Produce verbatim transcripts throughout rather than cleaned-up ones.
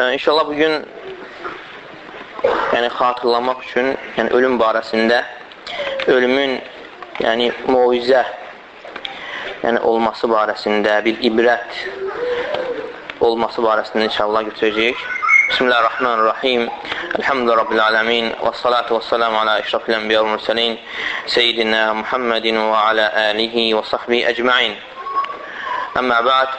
İnşallah bugün yəni xatırlamaq üçün yəni ölüm barəsində ölümün yəni muizə yəni olması barəsində bir ibrət olması barəsində inşallah götürəcəyik. Bismillahirrahmanirrahim. Elhamdülillahi Rabbil alemin. Və salatu və selamu ala eşrafil enbiya və mursalin Seyyidina Muhammedin və ala alihi və sahbihi ecmain. Əmmə ba'd.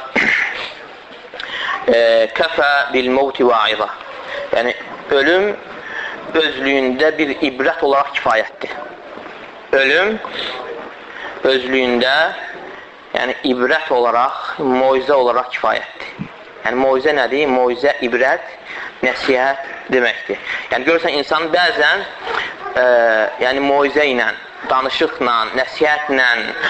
Kəfə bil mevti va'iza. Yəni ölüm özlüyündə bir ibrət olaraq kifayətdir. Ölüm özlüyündə yəni ibrət olaraq, moizə olaraq kifayətdir. Yəni moizə nədir? Moizə, ibrət, nəsihət deməkdir. Yəni görürsən, insan bəzən e, yəni moizə ilə, danışıqla, nəsihətlə,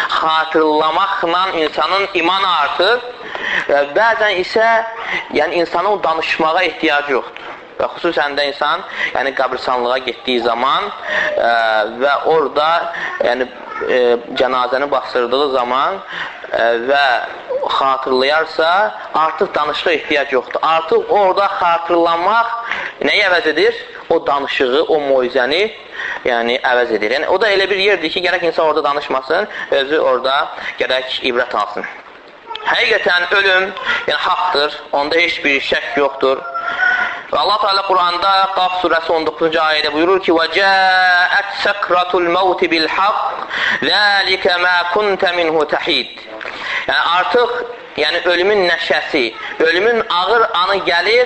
xatırlamaqla insanın iman artır. E, bəzən isə yəni insanın danışmağa ehtiyacı yoxdur. Və xüsusən də insan yəni qəbirstanlığa getdiyi zaman e, və orada yəni e, cənazəni bastırdığı zaman e, və xatırlayarsa artıq danışığa ehtiyac yoxdur. Artıq orada xatırlamaq nəyə əvəz edir? O danışığı, o moizəni yəni əvəz edir. Yəni o da elə bir yerdir ki, gərək insan orada danışmasın, özü orada gərək ibrət alsın. Həqiqətən ölüm yəni haqdır, onda heç bir şək yoxdur. Və Allah Teala Quranda Qaf surəsi on doqquzuncu ayədə buyurur ki: "Və cəət səkratul mevti bil haqq, zəlikə mə kuntə minhu təhid." Yəni artıq yəni ölümün nəşəsi, ölümün ağır anı gəlir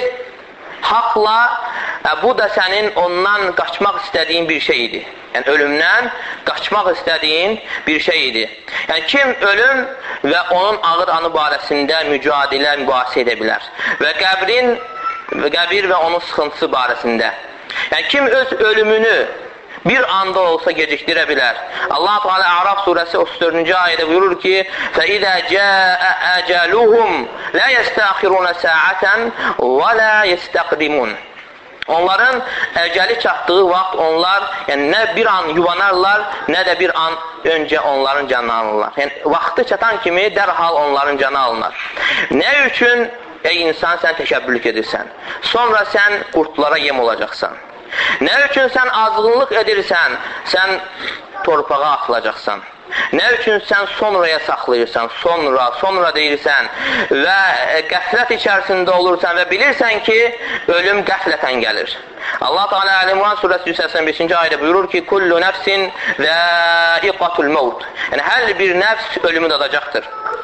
haqla, bu da sənin ondan qaçmaq istədiyin bir şey idi. Yəni ölümdən qaçmaq istədiyin bir şey idi. Yəni kim ölüm və onun ağır anı barəsində mücadilə, mübahisə edə bilər və qəbrin və qəbir və onun sıxıntısı barəsində. Yəni kim öz ölümünü bir anda olsa gecikdirə bilər. Allah Teala A'raf surəsi otuz dördüncü ayədə buyurur ki: "Fəidə cəə əcəluhum la yestəxirun sə'atan və la yestəqdimun." Onların əcəli çatdığı vaxt onlar yəni nə bir an yuvanarlar, nə də bir an öncə onların canını alırlar. Yəni vaxtı çatan kimi dərhal onların canı alınır. Nə üçün ey insan sən təkəbbürlük edirsən? Sonra sən qurtlara yem olacaqsan. Nə üçün sən azğınlıq edirsən? Sən torpağa atılacaqsan. Nə üçün sən sonraya saxlayırsan? Sonra, sonra deyirsən və qəflət içərisində olursan və bilirsən ki, ölüm qəflətən gəlir. Allah Teala Əl-İmran surəsi yüz səksən beşinci ayədə buyurur ki: "Kullu nəfsin zaiqatul maut." Yəni hər bir nəfs ölümü dadacaqdır.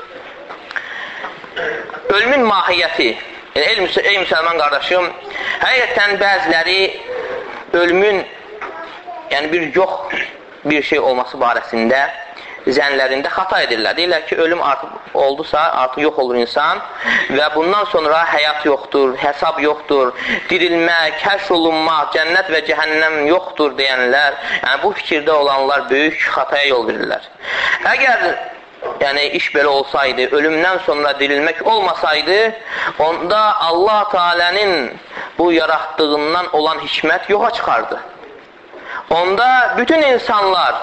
Ölümün mahiyyəti, ey, ey müsəlman qardaşım, həqiqətən bəziləri ölümün yəni bir yox bir şey olması barəsində zənlərində xata edirlər. Deyirlər ki, ölüm artıq oldusa, artıq yox olur insan və bundan sonra həyat yoxdur, hesab yoxdur, dirilmək, kəşf olunmaq, cənnət və cəhənnəm yoxdur deyənlər, yəni bu fikirdə olanlar böyük xataya yol verirlər. Əgər yəni iş belə olsaydı, ölümdən sonra dirilmək olmasaydı, onda Allah Teala'nın bu yaratdığından olan hikmət yoxa çıxardı. Onda bütün insanlar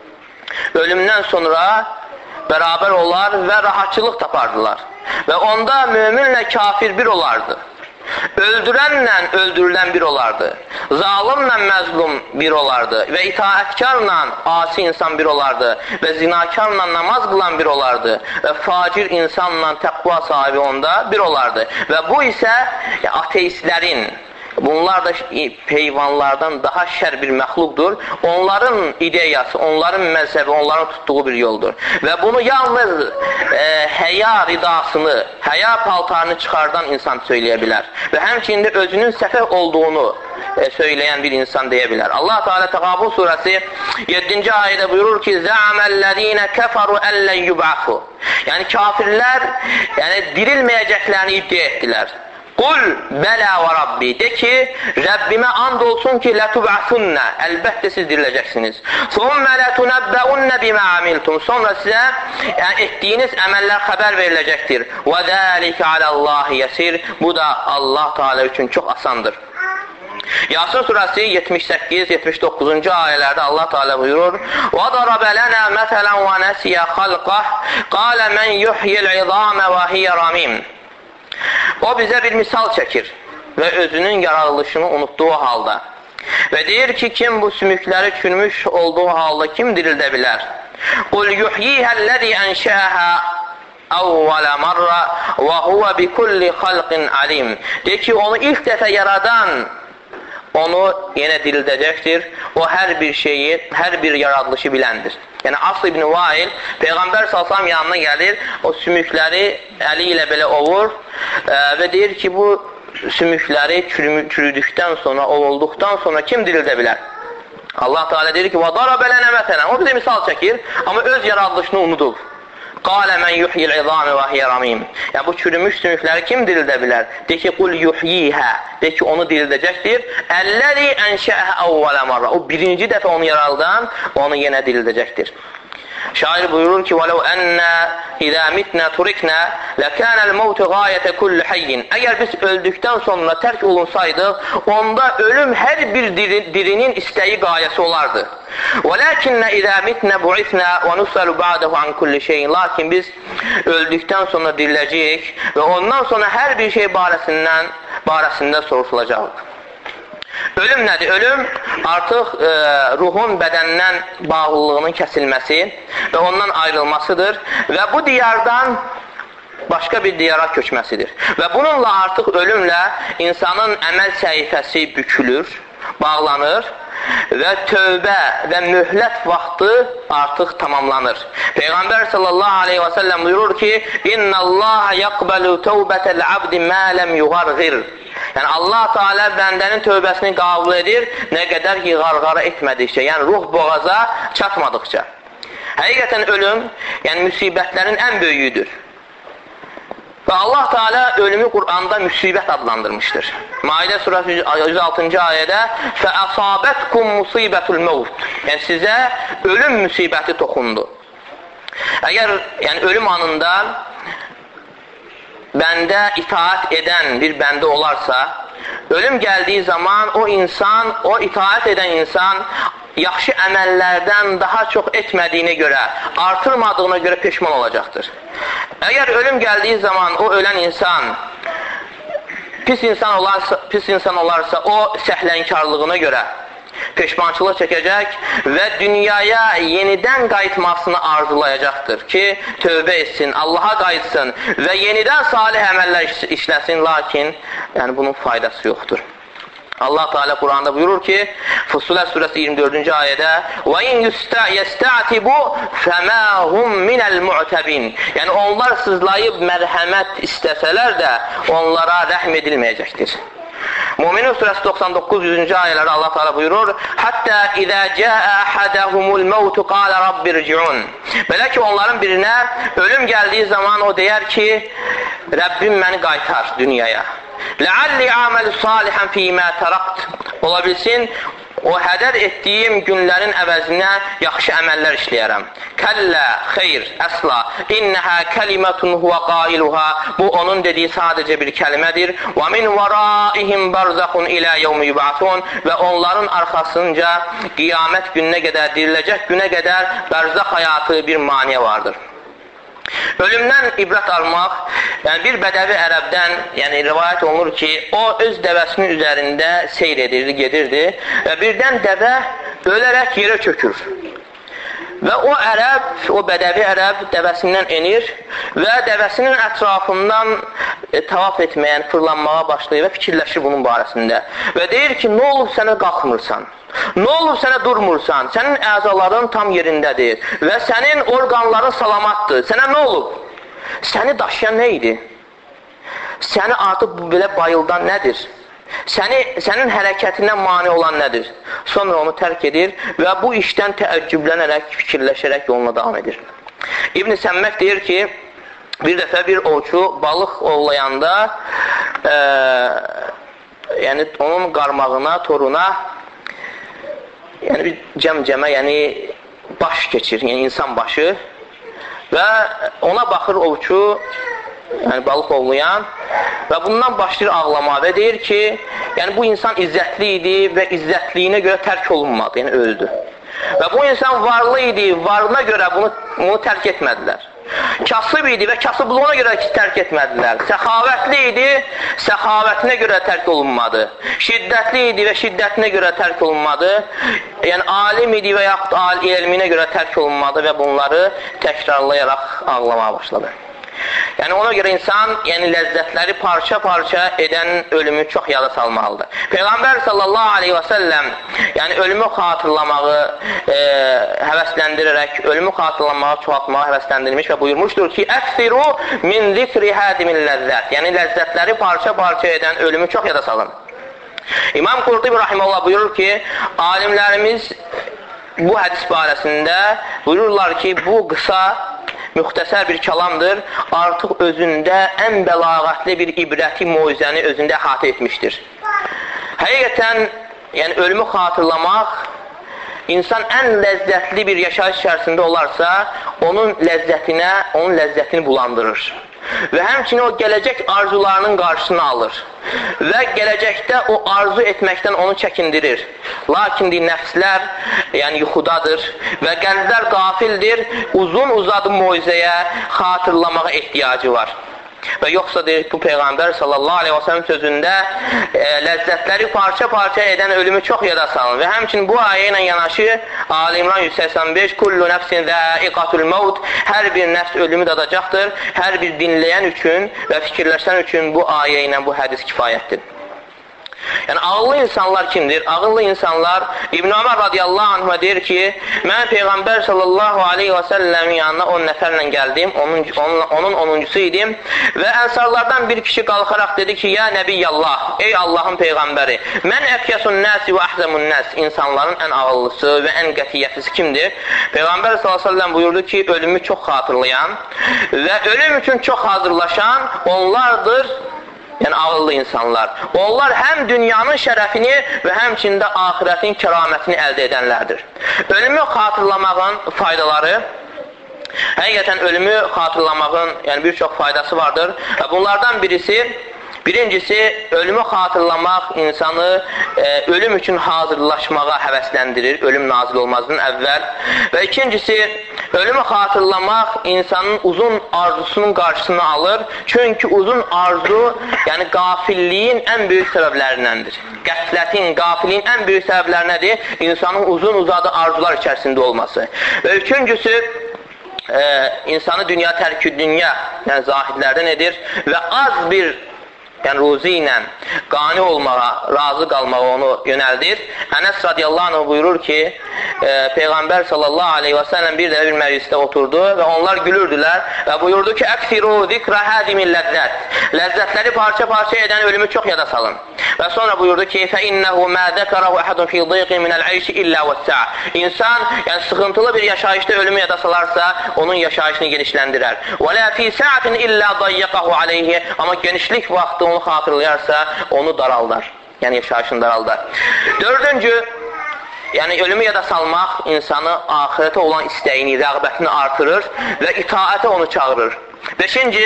ölümdən sonra bərabər olar və rahatçılıq tapardılar. Və onda möminlə kafir bir olardı. Öldürənlə öldürülən bir olardı. Zalimlə məzlum bir olardı. Və itaətkarla asi insan bir olardı. Və zinakarla namaz qılan bir olardı. Və facir insanla təqva sahibi onda bir olardı. Və bu isə ateistlərin, bunlar da heyvanlardan daha şər bir məxluqdur. Onların ideyası, onların məzhəbi, onların tutduğu bir yoldur. Və bunu yalnız e, həya ridasını, həya paltarını çıxardan insan söyləyə bilər. Və həmçində özünün səfeh olduğunu e, söyləyən bir insan deyə bilər. Allah Teala Təğabun surəsi yeddinci ayədə buyurur ki: "Zə'amellezîne keferu ellen yub'asu." Yəni kafirlər yəni dirilməyəcəklərini iddia etdilər. Qul bələ və Rabbi, de ki, Rəbbimə and olsun ki, lətub'asunnə, əlbəttə siz diriləcəksiniz. Thumma latunabba'unna bima amiltum, sonra sizə yəni, etdiyiniz əməllər xəbər veriləcəkdir. Və zəlikə aləllahi yəsir, bu da Allah Teala üçün çox asandır. Yasin surəsi yetmiş səkkiz yetmiş doqquzuncu ayələrdə Allah Teala buyurur: "Və daraba lana məsələn və nəsiyə xalqah, qalə mən yuhyil izamə və hiyə ramim." O bizə bir misal çəkir. və özünün yaradılışını unutduğu halda. Və deyir ki, kim bu sümükləri çürümüş olduğu halda kim dirildə bilər? Qul yuhyihəl-ləzi ənşəhə əvvələ marra və huvə bi kulli xalqin alim. Deyir ki, onu ilk dəfə yaradan onu yenə dirildəcəkdir. O hər bir şeyi, hər bir yaradılışı biləndir. Yəni Asl ibn Vail Peyğəmbər sallallahu əleyhi və səlləm yanına gəlir, o sümükləri əli ilə belə ovur ə, və deyir ki, bu sümükləri çürüdükdən sonra, ovulduqdan sonra kim dirildə bilər? Allah Teala deyir ki, وَضَرَبَ لَنَا مَثَلًا. O bize misal çəkir, amma öz yaradılışını unudub. قَالَ مَنْ يُحْيِ الْعِظَامِ وَهِيَ رَمِيمٌ. Yəni bu çürümüş sümükləri kim dirildə bilər? De ki, قُلْ يُحْيِيهَا. De ki, onu dirildəcəkdir. اَلَّذِي أَنْشَأَهَا أَوَّلَ مَرَّةٍ. O birinci dəfə onu yaraldan, onu yenə dirildəcəkdir. Şair buyurur ki, وَلَوْ أَنَّا إِذَا مِتْنَا تُرِكْنَا لَكَانَ الْمَوْتُ غَايَةَ كُلِّ حَيٍّ. Əgər biz öldükdən sonra tərk olunsaydıq, onda ölüm hər bir diri, dirinin istəyi qayəsi olardı. وَلَكِنَّ إِذَا مِتْنَا بُعِثْنَا وَنُسْأَلُ بَعْدَهُ عَنْ كُلِّ شَيْءٍ. Lakin biz öldükdən sonra diriləcəyik və ondan sonra hər bir şey barəsindən, barəsində soruşulacaq. Ölüm nədir? Ölüm artıq e, ruhun bədəndən bağlılığının kəsilməsi və ondan ayrılmasıdır və bu diyardan başqa bir diyara köçməsidir. Və bununla artıq ölümlə insanın əməl səhifəsi bükülür, bağlanır və tövbə və möhlət vaxtı artıq tamamlanır. Peyğəmbər sallallahu aleyhi və səlləm buyurur ki, İnna Allah yaqbalu tövbətəl abdi mə ləm yuğarğir. Yəni Allah Teala bəndənin tövbəsini qəbul edir, nə qədər ki qarqara etmədikcə, yəni ruh boğaza çatmadıqca. Həqiqətən ölüm, yəni müsibətlərin ən böyüyüdür. Və Allah Teala ölümü Qur'anda müsibət adlandırmışdır. Maidə surəsi yüz altıncı ayədə فَأَصَابَتْكُمْ مُصِيبَةُ الْمَوْتِ. Yəni sizə ölüm müsibəti toxundu. Əgər yəni ölüm anında bəndə itaat edən bir bəndə olarsa, ölüm gəldiyi zaman o insan, o itaat edən insan yaxşı əməllərdən daha çox etmədiyinə görə, artırmadığına görə peşman olacaqdır. Əgər ölüm gəldiyi zaman o ölən insan pis insan olarsa, pis insan olarsa o səhlənkarlığına görə peşmançılıq çəkəcək və dünyaya yenidən qayıtmasını arzulayacaqdır ki, tövbə etsin, Allaha qayıtsın və yenidən salih əməllər işləsin, lakin yəni bunun faydası yoxdur. Allah Teala Qur'anda buyurur ki, Fussilet surəsi iyirmi dördüncü ayədə وَاِنْ يَسْتَعْتِبُوا فَمَا هُمْ مِنَ الْمُعْتَبِينَ. Yəni onlar sızlayıb mərhəmət istəsələr də onlara rəhm edilməyəcəkdir. Müminin surəsi doxsan doqquz yüzüncü ayələrdə Allah Teala buyurur: "Hatta iza jaa ahadahumul maut qala rabbirci'un." Belə ki onların birinə ölüm gəldiyi zaman o deyər ki, Rəbbim məni qaytar dünyaya. "La'alli a'malu salihan fima tarakt." Ola bilsin o hədər etdiyim günlərin əvəzinə yaxşı əməllər işləyərəm. Kəllə, xeyr, əsla. İnnəhə kəlimatun huvə qailuha. Bu, onun dediyi sadəcə bir kəlmədir. Və min vəraihim barzaqun ilə yevmi yub'atun. Və onların arxasınca qiyamət gününə qədər, diriləcək günə qədər bərzaq həyatı bir maniyə vardır. Ölümdən ibrət almaq, yəni bir bədəvi ərəbdən, yəni rivayət olunur ki, o öz dəvəsinin üzərində seyr edirdi, gedirdi və birdən dəvə ölərək yerə çökür. Və o ərəb, o bədəvi ərəb dəvəsindən enir və dəvəsinin ətrafından e, tavaf etməyən, fırlanmağa başlayır və fikirləşir bunun barəsində. Və deyir ki, nə olub sənə qalxmırsan? Nə olur sənə durmursan? Sənin əzaların tam yerindədir və sənin orqanların salamatdır. Sənə nə olub? Səni daşıyan nə idi? Səni artıq bu belə bayıldan nədir? Səni, sənin hərəkətindən mane olan nədir? Sonra onu tərk edir və bu işdən təəccüblənərək, fikirləşərək yoluna davam edir. İbn Səmmək deyir ki, bir dəfə bir ovçu balıq ovlayanda e, yəni onun qarmağına, toruna yəni bir cəm-cəmə, yəni baş keçir, yəni insan başı və ona baxır ovçu, yəni balıq ovlayan və bundan başlayır ağlama və deyir ki, yəni bu insan izzətli idi və izzətliyinə görə tərk olunmadı, yəni öldü. Və bu insan varlı idi, varlığına görə bunu, bunu tərk etmədilər. Kasıb idi və kasıblığına görə tərk etmədilər. Səxavətli idi, səxavətinə görə tərk olunmadı. Şiddətli idi və şiddətinə görə tərk olunmadı. Yəni, alim idi və yaxud elminə görə tərk olunmadı və bunları təkrarlayaraq ağlamağa başladı. Yəni, ona görə insan yəni, ləzzətləri parça-parça edən ölümü çox yada salmalıdır. Peyğəmbər sallallahu aleyhi və səlləm yəni, ölümü xatırlamağı e, həvəsləndirərək, ölümü xatırlamağı çoxaltmağı həvəsləndirmiş və buyurmuşdur ki, əksiru min zikri hədimin ləzzət. Yəni, ləzzətləri parça-parça edən ölümü çox yada salın. İmam Qurtubi rahimehullah buyurur ki, alimlərimiz bu hədis barəsində buyururlar ki, bu qısa müxtəsər bir kəlamdır, artıq özündə ən bəlağətli bir ibrəti moizəni özündə əhatə etmişdir. Həqiqətən, yəni ölümü xatırlamaq, insan ən ləzzətli bir yaşayış içərisində olarsa, onun ləzzətinə, onun ləzzətini bulandırır. Və həmçinin o gələcək arzularının qarşısını alır. Və gələcəkdə o arzu etməkdən onu çəkindirir. Lakin nəfslər yəni yuxudadır və qəlblər qafildir, uzun uzadı moizəyə xatırlamağa ehtiyacı var. Və yoxsa deyir, bu Peyğəmbər sallallahu aleyhi və səlləm sözündə e, ləzzətləri parça-parça edən ölümü çox yada salın. Və həmçinin bu ayə ilə yanaşı Ali İmran yüz səksən beş Kullu nəfsin zəiqatul maut, hər bir nəfs ölümü dadacaqdır. Hər bir dinləyən üçün və fikirləşən üçün bu ayə ilə bu hədis kifayətdir. Yəni, ağıllı insanlar kimdir? Ağıllı insanlar İbn Ömər radiyallahu anhə deyir ki, mən Peyğəmbər sallallahu aleyhi və səlləmin yanına on nəfərlə gəldim, onun, onun, onun onuncusu idim və ənsarlardan bir kişi qalxaraq dedi ki, ya Nəbiyyallah, ey Allahın Peyğəmbəri, mən əfkəsun nəsi və əhzəmun nəs, insanların ən ağıllısı və ən qətiyyətlisi kimdir? Peyğəmbər sallallahu aleyhi və səlləm buyurdu ki, ölümü çox xatırlayan və ölüm üçün çox hazırlaşan onlardır, yəni ağıllı insanlar. Onlar həm dünyanın şərəfini və həmçində axirətin kəramətini əldə edənlərdir. Ölümü xatırlamağın faydaları, həqiqətən ölümü xatırlamağın yəni bir çox faydası vardır. Bunlardan birisi, birincisi, ölümü xatırlamaq insanı e, ölüm üçün hazırlaşmağa həvəsləndirir, ölüm nazil olmazdan əvvəl. Və ikincisi, ölümü xatırlamaq insanın uzun arzusunun qarşısını alır. Çünki uzun arzu, yəni qafilliyin ən böyük səbəblərindəndir. Qəflətin, qafilliyin ən böyük səbəbləri nədir? İnsanın uzun uzadı arzular içərisində olması. Və üçüncüsü, e, insanı dünya tərk-ü dünya, yəni zahidlərdən edir və az bir yəni ruzi ilə qani olmağa, razı qalmağa onu yönəldir. Ənəs radiyallahu anh buyurur ki, e, Peyğəmbər sallallahu aleyhi və səlləm bir də bir məclisdə oturdu və onlar gülürdülər və buyurdu ki, əksiru zikrə hədimin ləzzət. Ləzzətləri parça-parça edən ölümü çox yada salın. Və sonra buyurdu ki, fəinnəhu mə zəkərəhu əhədun fi dıqi minəl-əyşi illə vəssə. İnsan, yəni sıxıntılı bir yaşayışda ölümü yada salarsa, onun yaşayışını genişləndirər. Və lə fi sə'atin illə dayyəqəhu aleyhi. Amma genişlik vaxtı onu xatırlayarsa, onu daraldar. Yəni yaşayışını daraldar. Dördüncü, yəni ölümü yada salmaq insanı axirətə olan istəyini, rəğbətini artırır və itaətə onu çağırır. Beşinci,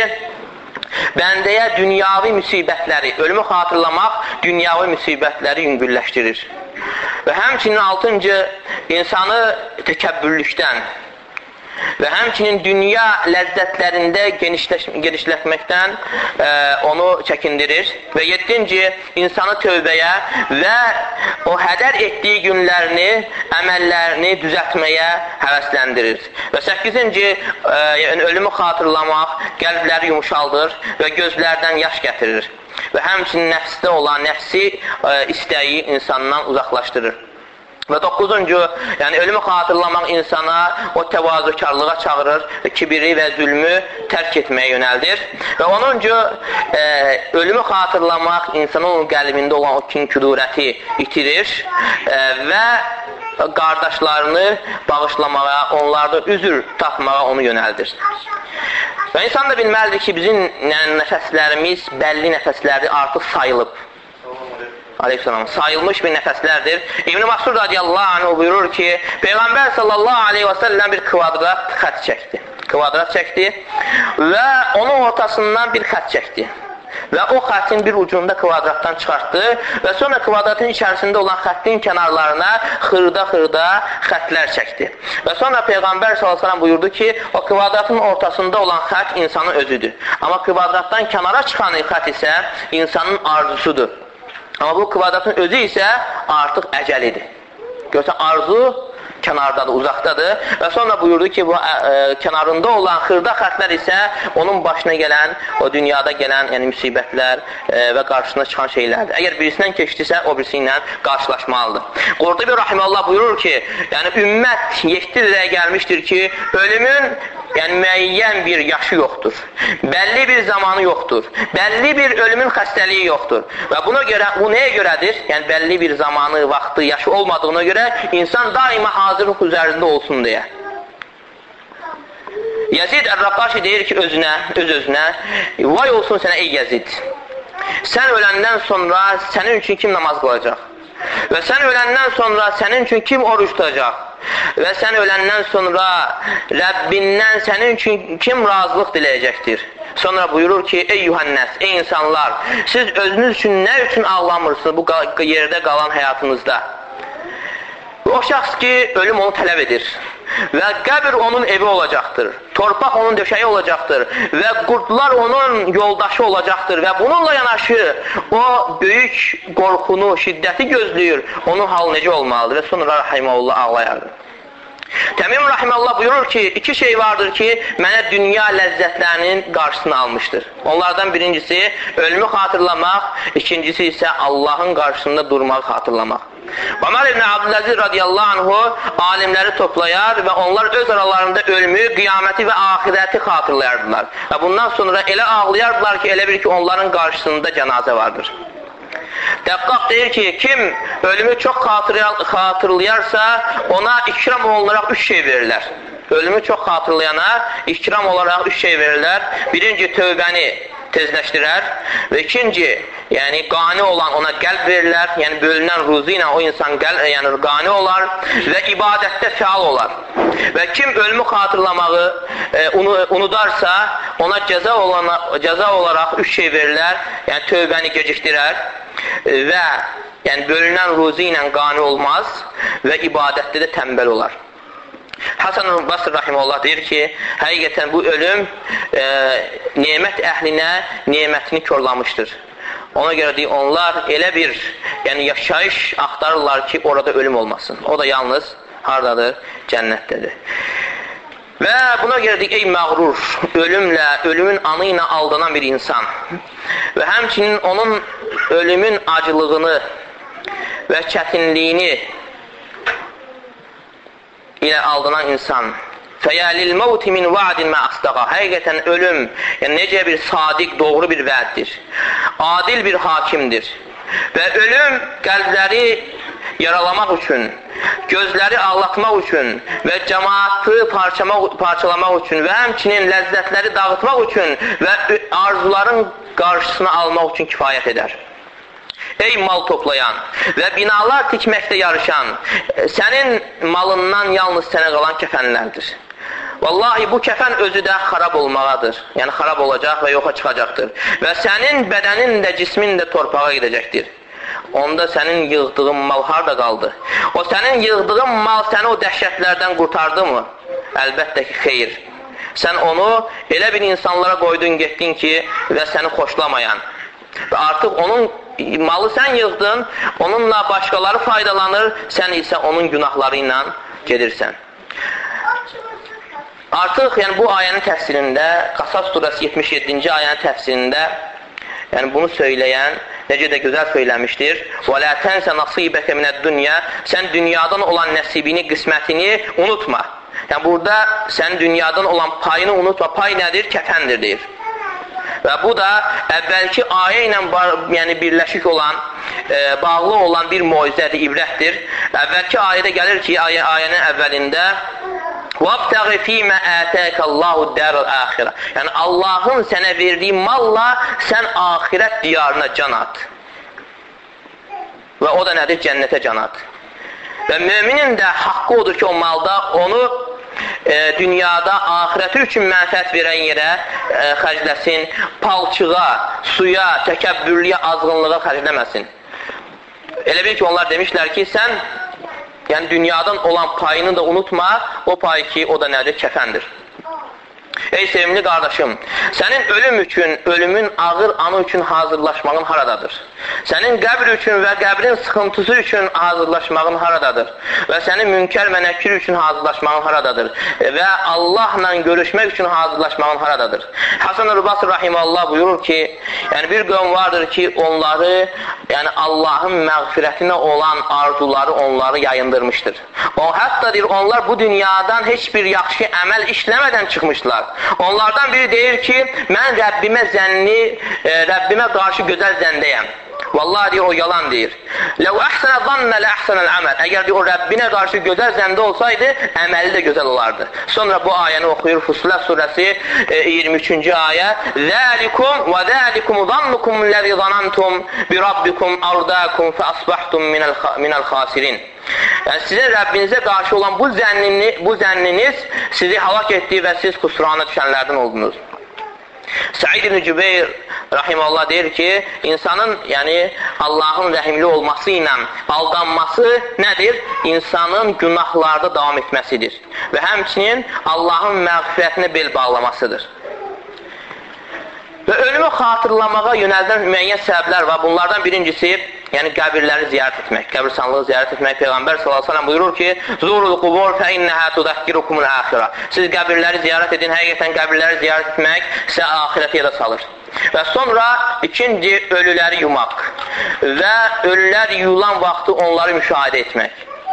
bəndəyə dünyavi müsibətləri, ölümü xatırlamaq dünyavi müsibətləri yüngülləşdirir. Və həmçinin altıncı, insanı təkəbbürlükdən və həmçinin dünya ləzzətlərində genişləşməkdən e, onu çəkindirir. Və yeddinci, insanı tövbəyə və o hədər etdiyi günlərini, əməllərini düzəltməyə həvəsləndirir. Və səkkizinci, e, yəni, ölümü xatırlamaq qəlbləri yumuşaldır və gözlərdən yaş gətirir. Və həmçinin nəfsdə olan nəfsi e, istəyi insandan uzaqlaşdırır. Və doqquzuncu, yəni ölümü xatırlamaq insana o təvazökarlığa çağırır, kibiri və zülmü tərk etməyə yönəldir. Və onuncu, e, ölümü xatırlamaq insanın qəlbində olan o kin-kudurəti itirir e, və qardaşlarını bağışlamağa, onlarda üzr tapmağa onu yönəldir. Və insan da bilməlidir ki, bizim yəni, nəfəslərimiz bəlli nəfəslərdir, artıq sayılıb. Aleyhisselam, sayılmış bir nəfəslərdir. İbn-i Masud radiyallahu anh buyurur ki, Peyğəmbər sallallahu aleyhi və səlləm bir kvadrat xət çəkdi. Kvadrat çəkdi və onun ortasından bir xət çəkdi. və o xəttin bir ucunda kvadratdan çıxartdı və sonra kvadratın içərisində olan xəttin kənarlarına xırda-xırda xətlər çəkdi. Və sonra Peyğəmbər sallallahu əleyhi və səlləm buyurdu ki, o kvadratın ortasında olan xət insanın özüdür. Amma kvadratdan kənara çıxan xət isə insanın arzusudur. Amma bu kvadratın özü isə artıq əcəlidir. Görsən, arzu kənardadır, uzaqdadır və sonra buyurdu ki, bu ə, kənarında olan xırda xətlər isə onun başına gələn, o dünyada gələn yəni müsibətlər ə, və qarşısına çıxan şeylərdir. Əgər birisindən keçdisə, o birisi ilə qarşılaşmalıdır. Qurtubi rahimehullah buyurur ki, yəni ümmət yetdi dirəyə gəlmişdir ki, ölümün yəni müəyyən bir yaşı yoxdur. Bəlli bir zamanı yoxdur. Bəlli bir ölümün xəstəliyi yoxdur. Və buna görə, bu nəyə görədir? Yəni bəlli bir zamanı, vaxtı, yaşı olmadığına görə insan daima hazırlıq üzərində olsun deyə. Yazid Ər-Raqaşi deyir ki özünə, öz-özünə, vay olsun sənə ey Yazid. Sən öləndən sonra sənin üçün kim namaz qılacaq? Və sən öləndən sonra sənin üçün kim oruç tutacaq? Və sən öləndən sonra Rəbbindən sənin üçün kim razılıq diləyəcəkdir? Sonra buyurur ki, ey Yuhannes, ey insanlar, siz özünüz üçün nə üçün ağlamırsınız bu yerdə qalan həyatınızda? O şəxs ki, ölüm onu tələb edir və qəbir onun evi olacaqdır, torpaq onun döşəyi olacaqdır və qurdlar onun yoldaşı olacaqdır və bununla yanaşı o böyük qorxunu, şiddəti gözləyir, onun halı necə olmalıdır və sonra rahiməhullah ağlayardır. Təmim rahiməhullah buyurur ki, iki şey vardır ki, mənə dünya ləzzətlərinin qarşısını almışdır. Onlardan birincisi ölümü xatırlamaq, ikincisi isə Allahın qarşısında durmağı xatırlamaq. Ömər ibn Abdüləziz radiyallahu anhu alimləri toplayar və onlar öz aralarında ölümü, qiyaməti və ahirəti xatırlayardılar. Və bundan sonra elə ağlayardılar ki, elə bir ki, onların qarşısında cənazə vardır. Dəqqaq deyir ki, kim ölümü çox xatırlayarsa, ona ikram olaraq üç şey verirlər. Ölümü çox xatırlayana ikram olaraq üç şey verirlər. Birinci, tövbəni tezləşdirər və ikinci, yəni qani olan ona qəlb verirlər, yəni bölünən ruzu ilə o insan qəlb, yəni qani olar və ibadətdə fəal olar. Və kim ölümü xatırlamağı e, unudarsa, ona cəza, olana, cəza olaraq üç şey verirlər, yəni tövbəni gecikdirər və yəni bölünən ruzu ilə qani olmaz və ibadətdə də tənbəl olar. Hasan Basri rahimehullah deyir ki, həqiqətən bu ölüm e, nemət əhlinə nemətini körlamışdır. Ona görə deyir, onlar elə bir yəni yaşayış axtarırlar ki, orada ölüm olmasın. O da yalnız haradadır? Cənnətdədir. Və buna görə deyir, ey məğrur, ölümlə, ölümün anı ilə aldanan bir insan və həmçinin onun ölümün acılığını və çətinliyini ilə aldanan insan. Fəyəlil məvti min va'din mə asdaqa. Həqiqətən ölüm yəni necə bir sadiq, doğru bir vəddir. Adil bir hakimdir. Və ölüm qəlbləri yaralamaq üçün, gözləri ağlatmaq üçün və cəmaatı parçalamaq üçün və həmçinin ləzzətləri dağıtmaq üçün və arzuların qarşısını almaq üçün kifayət edər. Ey mal toplayan və binalar tikməkdə yarışan, sənin malından yalnız sənə qalan kəfənlərdir. Vallahi bu kəfən özü də xarab olmağadır. Yəni xarab olacaq və yoxa çıxacaqdır. Və sənin bədənin də, cismin də torpağa gedəcəkdir. Onda sənin yığdığın mal harada qaldı? O sənin yığdığın mal səni o dəhşətlərdən qurtardı mı? Əlbəttə ki, xeyr. Sən onu elə bir insanlara qoydun, getdin ki, və səni xoşlamayan. Və artıq onun malı sən yığdın, onunla başqaları faydalanır, sən isə onun günahları ilə gedirsən. Artıq yəni, bu ayənin təfsirində, Qasas surəsi yetmiş yeddinci ayənin təfsirində yəni, bunu söyləyən necə də gözəl söyləmişdir. وَلَا تَنْسَ نَصِيبَكَ مِنَ الدُّنْيَا Sən dünyadan olan nəsibini, qismətini unutma. Yəni, burada sən dünyadan olan payını unutma. Pay nədir? Kəfəndir, deyir. Və bu da əvvəlki ayə ilə yəni, birləşik olan, e, bağlı olan bir mucizədir, ibrətdir. Əvvəlki ayədə gəlir ki, ayə, ayənin əvvəlində وَابْتَغِ فِي مَا آتَاكَ اللّٰهُ الدَّارَ الْآخِرَةِ Yəni Allahın sənə verdiyi malla sən axirət diyarına can at. Və o da nədir? Cənnətə can at. Və müminin də haqqı odur ki, o malda onu e, dünyada ahirəti üçün mənfəət verən yerə e, xərcləsin, palçığa, suya, təkəbbürlüyə, azğınlığa xərcləməsin. Elə bil ki, onlar demişlər ki, sən yəni dünyadan olan payını da unutma, o pay ki, o da nədir? Kəfəndir. Ey sevimli qardaşım, sənin ölüm üçün, ölümün ağır anı üçün hazırlaşmağın haradadır? Sənin qəbr üçün və qəbrin sıxıntısı üçün hazırlaşmağın haradadır? Və sənin münkər və nəkir üçün hazırlaşmağın haradadır? Və Allahla görüşmək üçün hazırlaşmağın haradadır? Hasan-ı Basri Rahimallah buyurur ki, yəni bir qövm vardır ki, onları, yəni Allahın məğfirətinə olan arzuları onları yayındırmışdır. O, hətta deyir, onlar bu dünyadan heç bir yaxşı əməl işləmədən çıxmışlar. Onlardan biri deyir ki, mən Rəbbimə zənni, e, Rəbbimə qarşı gözəl zəndəyəm. Vallahi deyir, o yalan deyir. Ləv əhsənə zannə lə əhsənəl əməl. Əgər deyir, o Rəbbinə qarşı gözəl zəndə olsaydı, əməli də gözəl olardı. Sonra bu ayəni oxuyur Fussilet surəsi e, iyirmi üçüncü ayə. Zəlikum və zəlikum zannukum ləzi zanantum bi rabbikum ardəkum fə asbahtum minəl xasirin. Yəni, sizin Rəbbinizə qarşı olan bu, zənnini, bu zənniniz sizi halak etdi və siz xusrana düşənlərdən oldunuz. Səid ibn Cübeyr Rahimallah deyir ki, insanın yəni Allahın rəhimli olması ilə aldanması nədir? İnsanın günahlarda davam etməsidir. Və həmçinin Allahın məğfirətinə bel bağlamasıdır. Və ölümü xatırlamağa yönəldən müəyyən səbəblər var. Bunlardan birincisi, yəni qəbirləri ziyarət etmək, qəbirstanlığı ziyarət etmək. Peyğəmbər sallallahu əleyhi və səlləm buyurur ki, "Zurul qubur fe inneha tudakkirukumul axirə." Siz qəbirləri ziyarət edin, həqiqətən qəbirləri ziyarət etmək sizə axirətə yada salır. Və sonra ikinci, ölüləri yumaq və ölülər yuyulan vaxtı onları müşahidə etmək.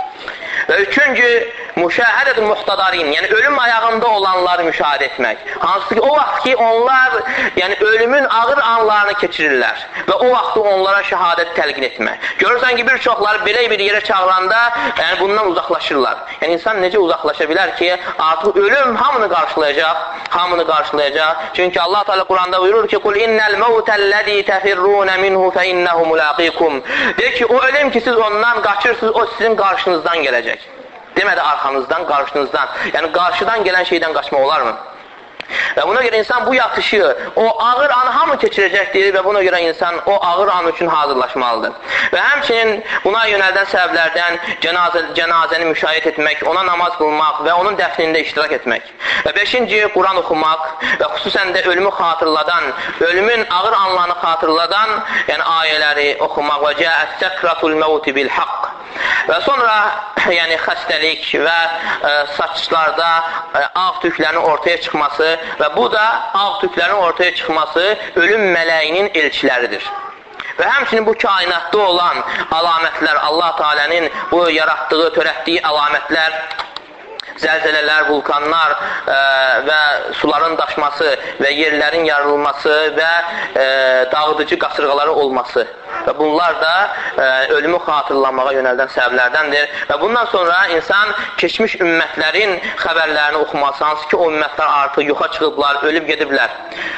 Və üçüncü, müşahədəd-i muhtadarin, yəni ölüm ayağında olanları müşahidə etmək. Hansı ki, o vaxt ki, onlar yəni ölümün ağır anlarını keçirirlər və o vaxtı onlara şəhadət təlqin etmək. Görürsən ki, bir çoxları belə bir yerə çağıranda yəni bundan uzaqlaşırlar. Yəni insan necə uzaqlaşa bilər ki, artıq ölüm hamını qarşılayacaq, hamını qarşılayacaq. Çünki Allah Teala Quranda buyurur ki, "Qul innel mautellazi tafirrun minhu fe innehu mulaqikum." De ki, o ölüm ki siz ondan qaçırsınız, o sizin qarşınızdan gələcək. Demədi arxanızdan, qarşınızdan. Yəni qarşıdan gələn şeydən qaçmaq olarmı? Və buna görə insan bu yatışı, o ağır anı hamı keçirəcəkdir və buna görə insan o ağır an üçün hazırlaşmalıdır. Və həmçinin buna yönəldən səbəblərdən cənazə, cənazəni müşahidə etmək, ona namaz qılmaq və onun dəfnində iştirak etmək. Və beşinci, Quran oxumaq və xüsusən də ölümü xatırladan, ölümün ağır anlarını xatırladan yəni ayələri oxumaq və cəət səkratul məvti bil haqq. Və sonra yəni xəstəlik və e, saçlarda e, ağ tüklərin ortaya çıxması və bu da ağ tüklərin ortaya çıxması ölüm mələyinin elçiləridir. Və həmçinin bu kainatda olan əlamətlər, Allah Teala'nın bu yaratdığı, törətdiyi əlamətlər, zəlzələlər, vulkanlar e, və suların daşması və yerlərin yarılması və e, dağıdıcı qasırğaları olması. Və bunlar da e, ölümü xatırlamağa yönəldən səbəblərdəndir. Və bundan sonra insan keçmiş ümmətlərin xəbərlərini oxuması, hansı ki o ümmətlər artıq yoxa çıxıblar, ölüb gediblər.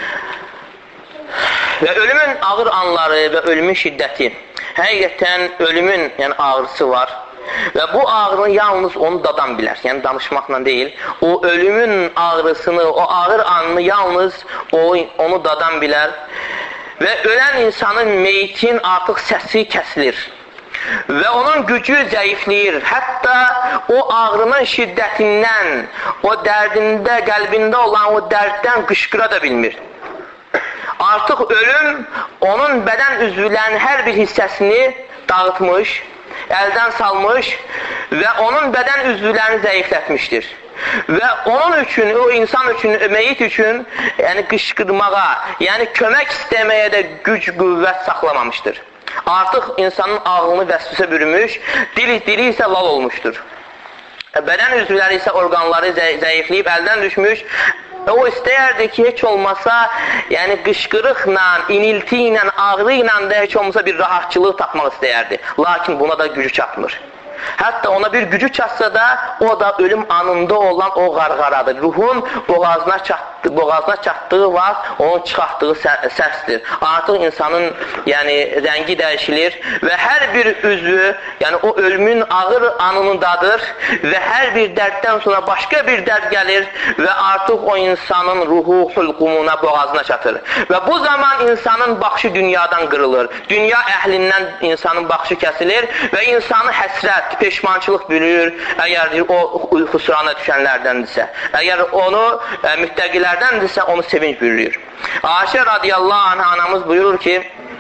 Və ölümün ağır anları və ölümün şiddəti. Həqiqətən ölümün yəni, ağrısı var. Və bu ağrını yalnız onu dadan bilər, yəni danışmaqla deyil. O ölümün ağrısını, o ağır anını yalnız o, onu dadan bilər. Və ölən insanın, meyitin artıq səsi kəsilir. Və onun gücü zəifləyir. Hətta o ağrının şiddətindən, o dərdində, qəlbində olan o dərddən qışqıra da bilmir. Artıq ölüm onun bədən üzvlərinin hər bir hissəsini dağıtmış, əldən salmış və onun bədən üzvlərini zəiflətmişdir. Və onun üçün, o insan üçün, meyit üçün yəni qışqırmağa, yəni kömək istəməyə də güc, qüvvət saxlamamışdır. Artıq insanın ağlını vəsvəsə bürümüş, dili, dili isə lal olmuşdur. Bədən üzvləri isə orqanları zəifləyib, əldən düşmüş. O istəyərdi ki, heç olmasa, yəni qışqırıqla, inilti ilə, ağrı ilə də heç olmasa bir rahatçılıq tapmaq istəyərdi. Lakin buna da gücü çatmır. Hətta ona bir gücü çatsa da, o da ölüm anında olan o qarqaradır. Ruhun boğazına çat boğazına çatdığı vaxt onun çıxartdığı səsdir. Artıq insanın yəni, rəngi dəyişilir və hər bir üzvü, yəni o ölümün ağır anındadır və hər bir dərddən sonra başqa bir dərd gəlir və artıq o insanın ruhu hulqumuna, boğazına çatır. Və bu zaman insanın baxışı dünyadan qırılır. Dünya əhlindən insanın baxışı kəsilir və insanı həsrət, peşmançılıq bürür, əgər o xüsrana düşənlərdəndirsə. Əgər onu ə, müttəqilərdəndirsə, onu sevinç bürür. Ayşə radiyallahu anh anamız buyurur ki,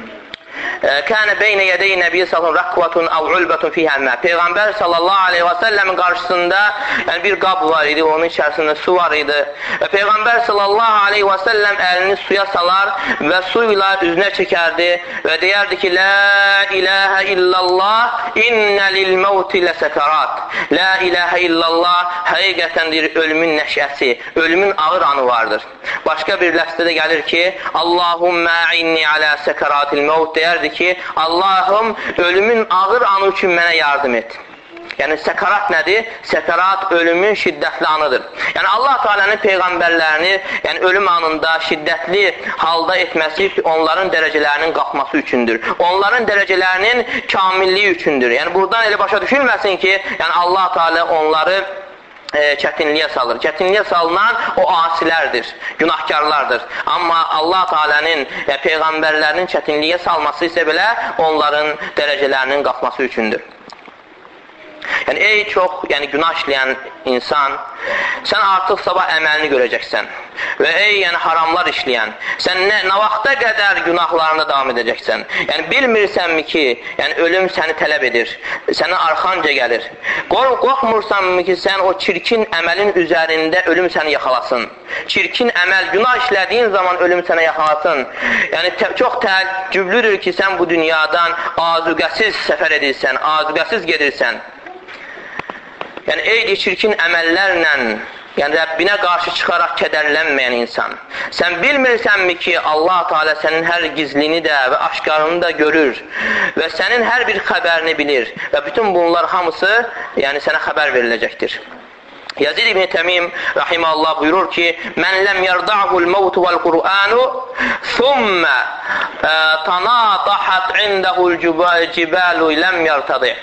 Kənə beynə yədəyi nəbiyyə sallallahu rəqvatun əv ulbətun fiyhəmmə. Peyğəmbər sallallahu aleyhi və səlləmin qarşısında yəni bir qab var idi, onun içərisində su var idi. Və Peyğəmbər sallallahu aleyhi və səlləm əlini suya salar və su ilə üzünə çəkərdi və deyərdi ki, La iləhə illallah, innə lil məvti ləsəkərat. La iləhə illallah, həqiqətəndir ölümün nəşəsi, ölümün ağır anı vardır. Başqa bir ləfzdə də gəlir ki, Allahummə inni alə səkəratil məvt, deyərdi ki, Allahım ölümün ağır anı üçün mənə yardım et. Yəni, səkarat nədir? Səkarat ölümün şiddətli anıdır. Yəni, Allah Teala'nın peyğəmbərlərini yəni, ölüm anında şiddətli halda etməsi onların dərəcələrinin qalxması üçündür. Onların dərəcələrinin kamilliyi üçündür. Yəni, buradan elə başa düşülməsin ki, yəni, Allah Teala onları E, çətinliyə salır. Çətinliyə salınan o asilərdir, günahkarlardır. Amma Allah Teala'nın e, peyğəmbərlərinin çətinliyə salması isə belə onların dərəcələrinin qalxması üçündür. Yəni, ey çox yəni, günah işləyən insan, sən artıq sabah əməlini görəcəksən. Və ey yəni, haramlar işləyən, sən nə, nə vaxta qədər günahlarına davam edəcəksən. Yəni, bilmirsənmi ki, yəni, ölüm səni tələb edir, sənə arxanca gəlir. Qorxmursanmı ki, sən o çirkin əməlin üzərində ölüm səni yaxalasın. Çirkin əməl, günah işlədiyin zaman ölüm sənə yaxalasın. Yəni, çox təəccüblüdür ki, sən bu dünyadan azuqəsiz səfər edirsən, azuqəsiz gedirsən. Yəni, eydi çirkin əməllərlə, yəni Rəbbinə qarşı çıxaraq kədərlənməyən insan. Sən bilmirsənmi ki, Allah Teala sənin hər gizlini də və aşkarını da görür və sənin hər bir xəbərini bilir və bütün bunlar hamısı yəni sənə xəbər veriləcəkdir. Yazid ibn Təmim rahimehullah buyurur ki, "Mən ləm yerda'hul mevt vel Qur'anu, thumma tanatahat indahul cibalu lem yertadi."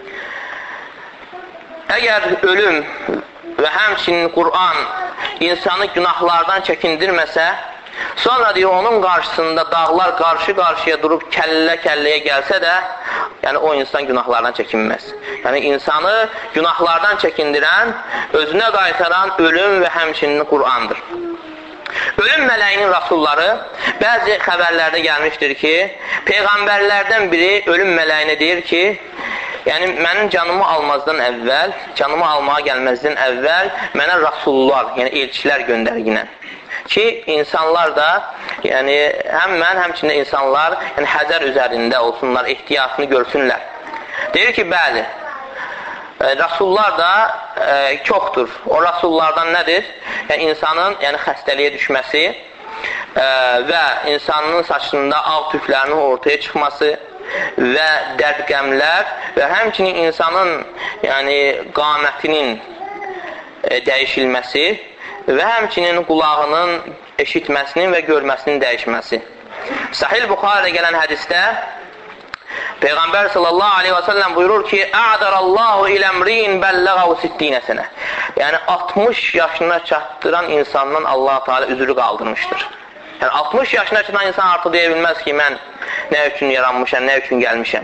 Əgər ölüm və həmçinin Qur'an insanı günahlardan çəkindirməsə, sonra deyir, onun qarşısında dağlar qarşı-qarşıya durub kəllə-kəlləyə gəlsə də, yəni o insan günahlardan çəkinməz. Yəni insanı günahlardan çəkindirən, özünə qaytaran ölüm və həmçinin Qur'andır. Ölüm mələyinin rasulları bəzi xəbərlərdə gəlmişdir ki, peyğəmbərlərdən biri ölüm mələyinə deyir ki, yəni mənim canımı almazdan əvvəl, canımı almağa gəlməzdən əvvəl mənə rasullar, yəni elçilər göndərginə. Ki, insanlar da, yəni həm mən, həmçində insanlar yəni, həzər üzərində olsunlar, ehtiyatını görsünlər. Deyir ki, bəli, rasullar da e, çoxdur. O rasullardan nədir? Yəni, insanın yəni, xəstəliyə düşməsi e, və insanın saçında ağ tüklərinin ortaya çıxması və dərd-qəmlər və həmçinin insanın yəni, qamətinin e, dəyişilməsi və həmçinin qulağının eşitməsinin və görməsinin dəyişməsi. Sahih Buxarədə gələn hədisdə Peyğəmbər sallallahu aleyhi və səlləm buyurur ki, "A'darallahu iləmrin bəlləğəv sittinə sənə." Yəni altmış yaşına çatdıran insandan Allah Teala üzrü qaldırmışdır. Yəni altmış yaşına çatan insan artıq deyə bilməz ki, mən nə üçün yaranmışam, nə üçün gəlmişəm.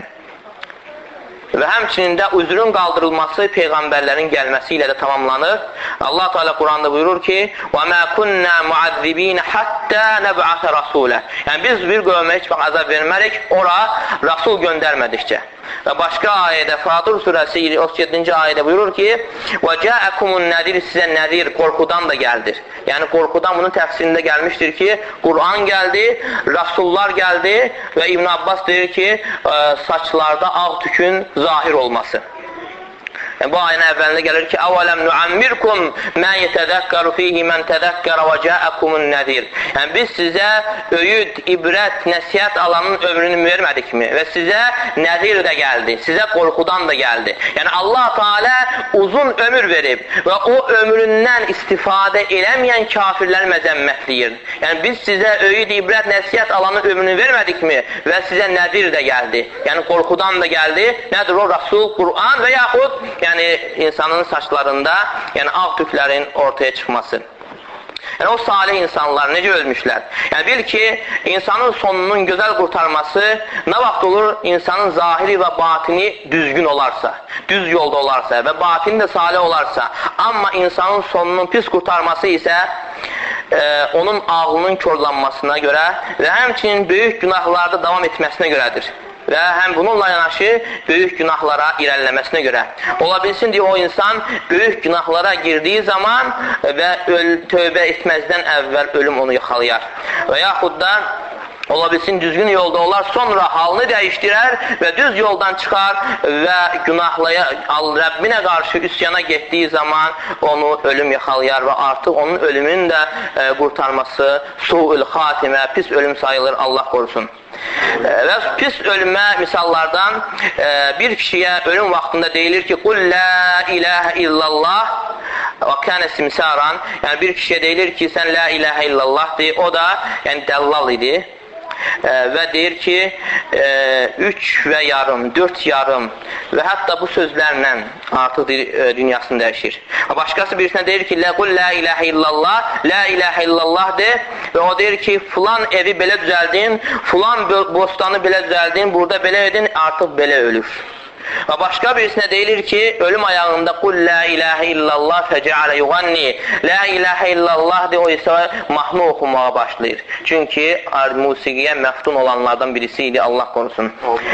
Və həmçinin də üzrün qaldırılması Peyğəmbərlərin gəlməsi ilə də tamamlanır. Allah Teala Quranda buyurur ki, وَمَا كُنَّا مُعَذِّب۪ينَ حَتَّى نَبْعَثَ رَسُولَ. Yəni biz bir qövmə heç vaxt əzab vermərik, ora Rasul göndərmədikcə. Və başqa ayədə, Fatir surəsi otuz yeddinci ayədə buyurur ki, وَجَاءَكُمُ النَّذِرِ sizə nəzir, qorxudan da gəldir. Yəni qorxudan bunun təfsirində gəlmişdir ki, Qur'an gəldi, Rasullar gəldi və İbn Abbas deyir ki, saçlarda ağ tükün zahir olması. Yəni, bu ayın əvvəlində gəlir ki, əvvələm nuammirkum mən yetədəkkəru fihi mən tədəkkərə və cəəkumun nədir. Yəni, biz sizə öyüd, ibrət, nəsiyyət alanın ömrünü vermədikmi? Və sizə nədir də gəldi, sizə qorxudan da gəldi. Yəni, Allah Teala uzun ömür verib və o ömründən istifadə eləməyən kafirləri məzəmmətləyir. Yəni, biz sizə öyüd, ibrət, nəsiyyət alanın ömrünü vermədikmi? Və sizə nədir də gəldi. Yəni, qorxudan da gəldi. Nədir o? Rasul, Qur'an və yaxud yəni, insanın saçlarında yəni, ağ tüklərin ortaya çıxması. Yəni, o salih insanlar necə ölmüşlər? Yəni, bil ki, insanın sonunun gözəl qurtarması nə vaxt olur? İnsanın zahiri və batini düzgün olarsa, düz yolda olarsa və batini də salih olarsa. Amma insanın sonunun pis qurtarması isə e, onun ağlının körlanmasına görə və həmçinin böyük günahlarda davam etməsinə görədir. Və həm bununla yanaşı böyük günahlara irəliləməsinə görə. Ola bilsin deyə o insan böyük günahlara girdiyi zaman və tövbə etməzdən əvvəl ölüm onu yaxalayar. Və yaxud da ola bilsin düzgün yolda olar, sonra halını dəyişdirər və düz yoldan çıxar və günahlaya, Rəbbinə qarşı üsyana getdiyi zaman onu ölüm yaxalayar və artıq onun ölümünün də e, qurtarması su'ül xatimə, pis ölüm sayılır, Allah korusun. Və pis ölümə misallardan e, bir kişiyə ölüm vaxtında deyilir ki, qul la ilahə illallah və kənə simsaran, yəni bir kişiyə deyilir ki, sən la ilahə illallah de, o da yəni dəllal idi. E, və deyir ki, e, üç və yarım, dörd yarım və hətta bu sözlərlə artıq e, dünyasını dəyişir. Başqası birisinə deyir ki, qul la ilahə illallah, la ilahə illallah de və o deyir ki, filan evi belə düzəldin, filan bostanı belə düzəldin, burada belə edin, artıq belə ölür. Və başqa birisinə deyilir ki, ölüm ayağında qul la ilahə illallah fəcəalə yuğanni, la ilahə illallah de, o isə mahnı oxumağa başlayır. Çünki musiqiyə məftun olanlardan birisi idi, Allah korusun.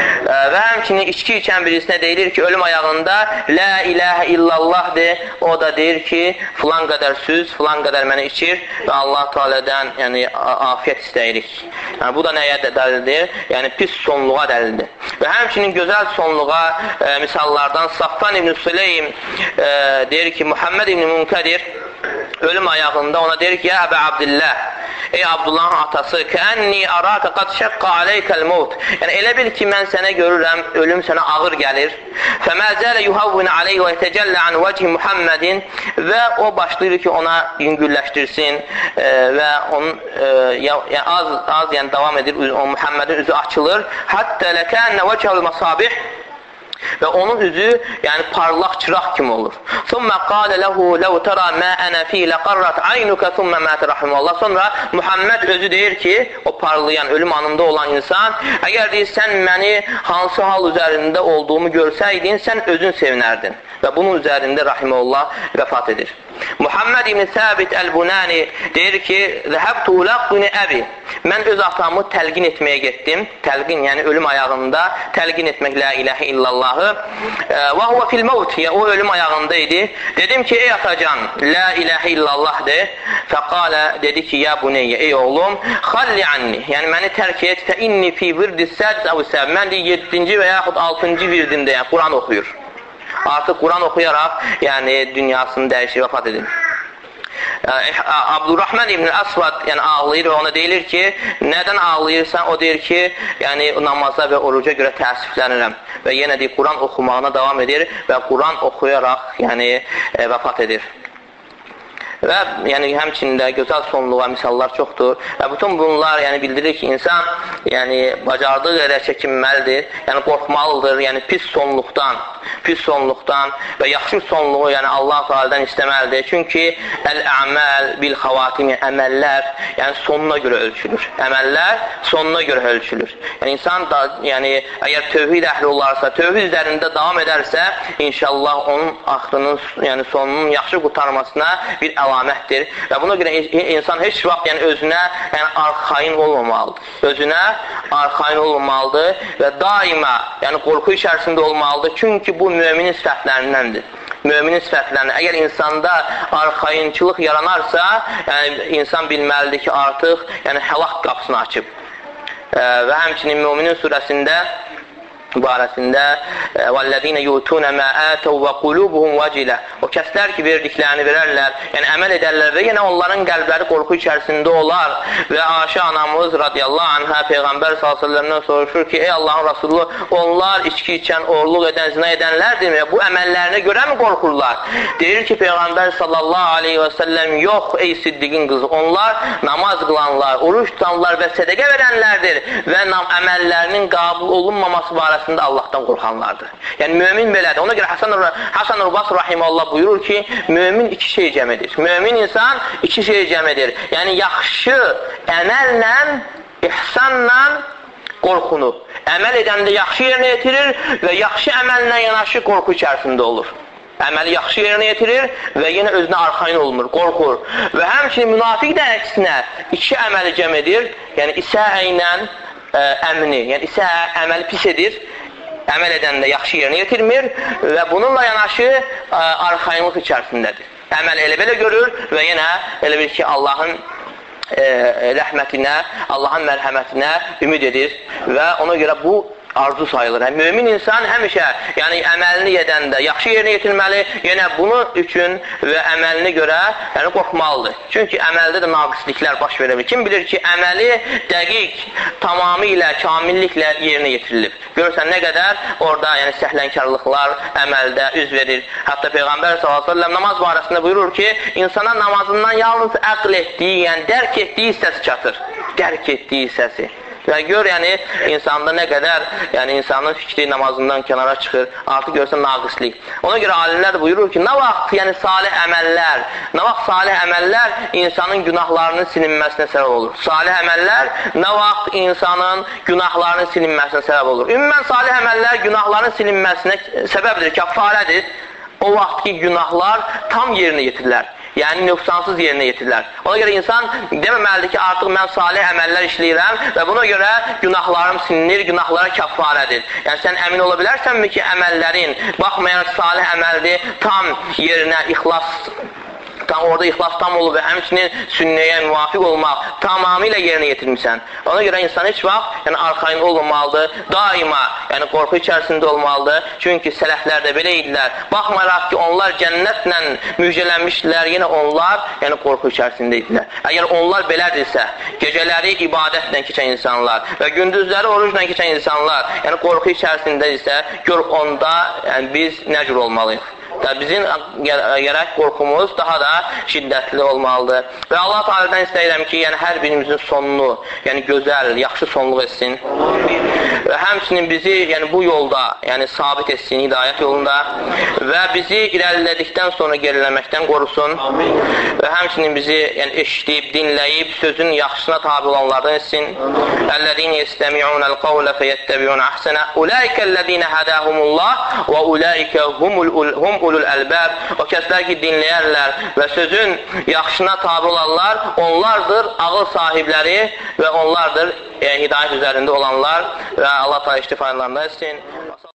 Və həmçinin içki içən birisinə deyilir ki, ölüm ayağında la ilahə illallah de, o da deyir ki, filan qədər süz, filan qədər məni içir və Allah Teala'dan yəni, afiyət istəyirik. Yəni, bu da nəyə dəlildir? Yəni, pis sonluğa dəlildir. Və həmçinin gözəl sonluğa e, misallardan Safvan ibn Süleym e, deyir ki, Muhammed ibn Munkadir ölüm ayağında ona deyir ki, ya Əbə Abdillah, ey Abdullahın atası, kəənni araka qad şəqqa aleykəl mevt. Yəni, elə bil ki, mən sənə görürəm, ölüm sənə ağır gəlir. Fəməzələ yuhavvin aleyh və yetəcəllə an vəchi Muhammedin və o başlayır ki, ona yüngülləşdirsin e, və onun e, ya, ya, az, az yəni, davam edir, o Muhammedin üzü açılır. Həttə ləkənə vəchəl masabih və onun üzü yəni parlaq çıraq kimi olur. Thumma qala lahu law tara ma ana fi laqarrat aynuka thumma mat rahimullah. Sonra Muhammed özü deyir ki, o parlayan ölüm anında olan insan, əgər deyir sən məni hansı hal üzərində olduğumu görsəydin, sən özün sevinərdin. Və bunun üzərində rahimullah vəfat edir. Muhammed ibn Sabit el-Bunani deyir ki, "Zəhabtu ulaqni abi." Mən öz atamı təlqin etməyə getdim. Təlqin, yəni ölüm ayağında təlqin etmək la ilahə illallahı. Və huve fil mevt, o ölüm ayağında idi. Dedim ki, ey atacan, la ilahə illallah de. Fəqala, dedi ki, ya buneyyə, ey oğlum, xalli anni, yəni məni tərk et, fə inni fi virdi sədz əv səb. Mən deyir yeddinci və yaxud altıncı virdimdə, yəni Quran oxuyur. Artıq Quran oxuyaraq, yəni dünyasını dəyişir, vəfat edir. Abdurrahman ibn Asvad yəni ağlayır və ona deyilir ki, nədən ağlayırsan? O deyir ki, yəni namaza və oruca görə təəssüflənirəm və yenə deyir, Quran oxumağına davam edir və Quran oxuyaraq yəni e, vəfat edir. Və yəni həmçində gözəl sonluğa misallar çoxdur. Və bütün bunlar yəni bildirir ki, insan yəni bacardığı qədər çəkinməlidir, yəni qorxmalıdır, yəni pis sonluqdan, pis sonluqdan və yaxşı sonluğu yəni Allah Teala'dan istəməlidir. Çünki əl-əməl bil xavatimi, əməllər yəni sonuna görə ölçülür. Əməllər sonuna görə ölçülür. Yəni insan da yəni əgər tövhid əhli olarsa, tövhid üzərində davam edərsə, inşallah onun axırının yəni sonunun yaxşı qurtarmasına bir əlamətdir. Və buna görə insan heç vaxt yəni özünə yəni arxain olmamalıdır. Özünə arxain olmamalıdır və daima yəni qorxu içərisində olmalıdır. Çünki bu müminin sifətlərindəndir. Müminin sifətlərindən. Əgər insanda arxayınçılıq yaranarsa, yəni insan bilməlidir ki, artıq yəni həlak qapısını açıb. E, və həmçinin Müminin surəsində barəsində وَالَّذِينَ يُؤْتُونَ مَا آتَوْا وَقُلُوبُهُمْ وَجِلَةٌ O kəslər ki, verdiklərini verərlər, yəni əməl edərlər və yenə onların qəlbləri qorxu içərisində olar və Ayşə anamız radiyallahu anhə Peyğəmbər sallallahu əleyhi və səlləmdən soruşur ki, ey Allahın Rasulü, onlar içki içən, oğurluq edən, zina edənlərdirmi? Bu əməllərinə görə mi qorxurlar? Deyir ki, Peyğəmbər sallallahu aleyhi və səlləm, yox ey Siddiqin qızı, onlar namaz qılanlar, oruç tutanlar və sədəqə verənlərdir və əməllərinin qəbul olunmaması barəsində Allahdan qorxanlardır. Yəni, mömin belədir. Ona görə Hasan Hasan Urbas rahimehullah buyurur ki, mömin iki şey cəm edir. Mömin insan iki şey cəm edir. Yəni, yaxşı əməllə, ihsanla qorxunu. Əməl edəndə yaxşı yerinə yetirir və yaxşı əməllə yanaşı qorxu içərisində olur. Əməli yaxşı yerinə yetirir və yenə özünə arxayın olmur, qorxur. Və həmçinin münafiq də əksinə iki əməli cəm edir. Yəni, İsəə ilə ə, əmni. Yəni, İsəə əməli pis edir. Əməl edəndə yaxşı yerinə yetirmir və bununla yanaşı ə, arxayınlıq içərisindədir. Əməl elə belə görür və yenə elə bir ki, Allahın ə, rəhmətinə, Allahın mərhəmətinə ümid edir və ona görə bu arzu sayılır. Yəni, mömin insan həmişə yəni, əməlini edəndə yaxşı yerinə yetirməli, yenə bunun üçün və əməlini görə yəni, qorxmalıdır. Çünki əməldə də naqisliklər baş verə bilir. Kim bilir ki, əməli dəqiq, tamamilə, kamilliklə yerinə yetirilib. Görürsən, nə qədər orada yəni, səhlənkarlıqlar əməldə üz verir. Hətta Peyğəmbər sallallahu əleyhi və səlləm namaz barəsində buyurur ki, insana namazından yalnız əql etdiyi, yəni dərk etdiyi hissəsi çatır. Dərk etdiyi hissəsi. Və gör, yəni, insanda nə qədər, yəni, insanın fikri namazından kənara çıxır, artıq görürsən naqislik. Ona görə alimlər də buyurur ki, nə vaxt, yəni, salih əməllər, nə vaxt salih əməllər insanın günahlarının silinməsinə səbəb olur. Salih əməllər nə vaxt insanın günahlarının silinməsinə səbəb olur. Ümumən, salih əməllər günahların silinməsinə səbəbdir, kəffarədir. O vaxt ki, günahlar tam yerinə yetirilər. Yəni, nöqsansız yerinə yetirilər. Ona görə insan deməməlidir ki, artıq mən salih əməllər işləyirəm və buna görə günahlarım silinir, günahlara kəffarədir. Yəni, sən əmin ola bilərsənmi ki, əməllərin, baxmayaraq salih əməldir, tam yerinə ixlas tam orada ixlas tam olur və həmçinin sünnəyə müvafiq olmaq tamamilə yerinə yetirmişsən. Ona görə insan heç vaxt yəni, arxayın olmamalıdır, daima yəni, qorxu içərisində olmalıdır. Çünki sələflər də belə idilər. Baxmayaraq ki, onlar cənnətlə müjdələnmişdilər, yenə onlar yəni, qorxu içərisində idilər. Əgər onlar belədirsə, gecələri ibadətlə keçən insanlar və gündüzləri orucla keçən insanlar yəni, qorxu içərisində isə gör onda yəni, biz nə cür olmalıyıq? Bizim gərək qorxumuz daha da şiddətli olmalıdır. Və Allah Teala'dan istəyirəm ki, yəni hər birimizin sonunu, yəni gözəl, yaxşı sonluq etsin. Və həmçinin bizi yəni bu yolda, yəni sabit etsin hidayət yolunda və bizi irəlilədikdən sonra geriləməkdən qorusun. Və həmçinin bizi yəni eşidib, dinləyib, sözün yaxşısına tabi olanlardan etsin. Əl-ləzîne yestemi'ûnel qawle feyettebîûne ahsene. Ulaikellezîne hedâhumullah və ulaike humul hum ulul əlbəb. O kəslər ki, dinləyərlər və sözün yaxşına tabi olanlar, onlardır ağıl sahibləri və onlardır e, hidayət üzərində olanlar və Allah Teala iştifalarında etsin.